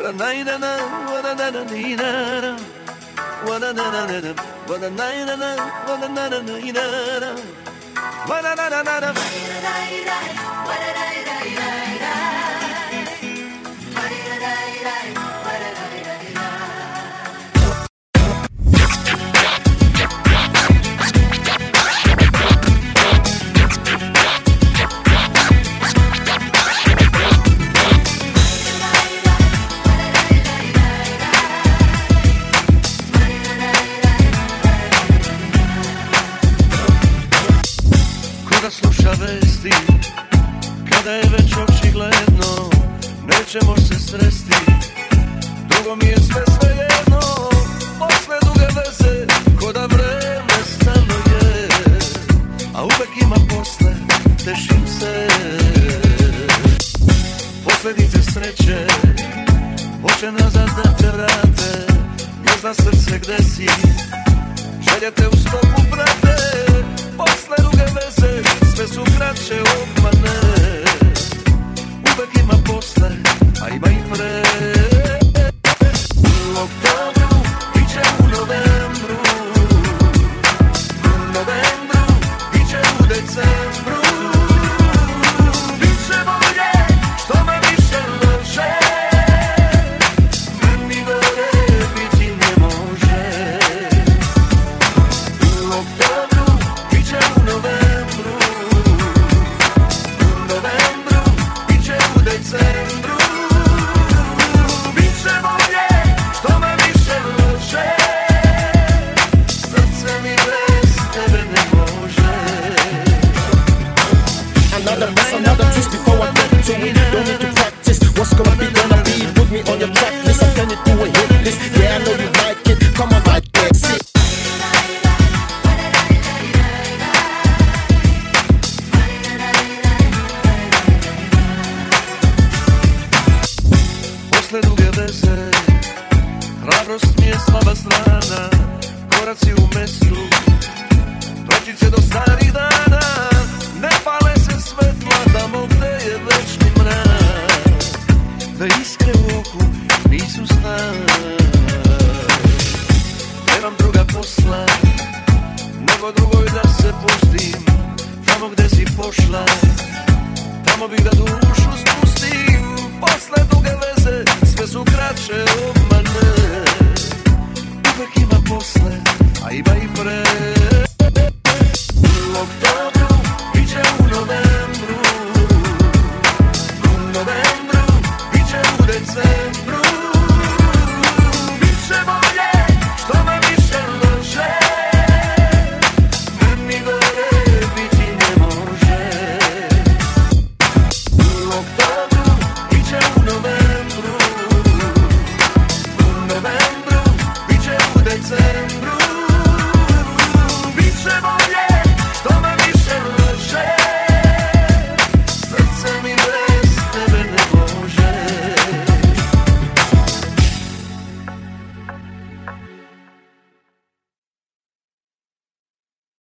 Koga sluša vesti, kada je već očigledno nećemo se sresti, drugo mi je sve jedno, posle duge veze, ko da vreme stanuje, a uvek ima posle, tešim se. Posledice sreće hoće nazad da te vrate, ne zna srce gde si, želje te u stopu prate. Posle duge veze sve su kraće obmane, uvek ima posle, a ima i pre. U oktobru iće u novembru, u novembru iće u decembru. Biće bolje što me više loše, ni gore biti ne može. U oktobru iće u novembru, u novembru iće u decembru. Biće bolje što me više loše, srce mi bez tebe ne može. Another miss, another twist before I get to it. Don't need to practice, what's gonna be, put me on your track list. I'm turning to a hit list, yeah I know you like it, come on like that, sit. Posle duge veze, hrabrost mi je slaba strana, koraci u mestu, prečice do starih dana, ne pale se svetla tamo gde je večni mrak, da iskre u oku nisu znak. Nemam druga posla, nego drugoj da se pustim, tamo gde si pošla, tamo bih da dušu spustim. Posle duge veze sve su kraće obmane, uvek ima posle, a ima i pre. U oktobru iće u novembru, u novembru iće u decembru. Biće bolje što me više loše, ni gore biti ne može. U oktobru iće u novembru, u novembru iće u decembru.